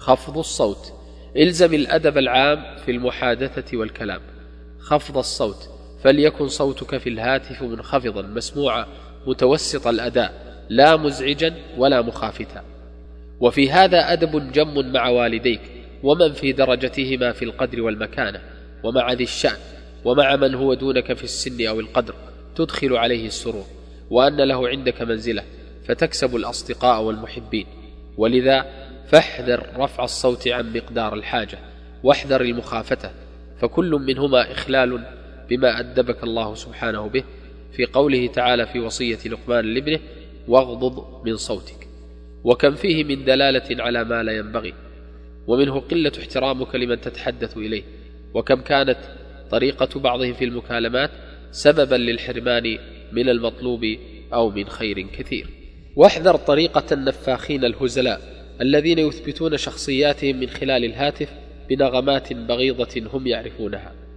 خفض الصوت. الزم الأدب العام في المحادثة والكلام. خفض الصوت، فليكن صوتك في الهاتف منخفضا مسموعا متوسط الأداء، لا مزعجا ولا مخافتا. وفي هذا أدب جم مع والديك ومن في درجتهما في القدر والمكانة، ومع ذي الشأن، ومع من هو دونك في السن أو القدر، تدخل عليه السرور، وأن له عندك منزلة، فتكسب الأصدقاء والمحبين. ولذا فاحذر رفع الصوت عن مقدار الحاجة، واحذر المخافة، فكل منهما إخلال بما أدبك الله سبحانه به في قوله تعالى في وصية لقمان لابنه: واغضض من صوتك. وكم فيه من دلالة على ما لا ينبغي، ومنه قلة احترامك لمن تتحدث إليه، وكم كانت طريقة بعضهم في المكالمات سببا للحرمان من المطلوب أو من خير كثير. واحذر طريقة النفاخين الهزلاء الذين يثبتون شخصياتهم من خلال الهاتف بنغمات بغيضة هم يعرفونها،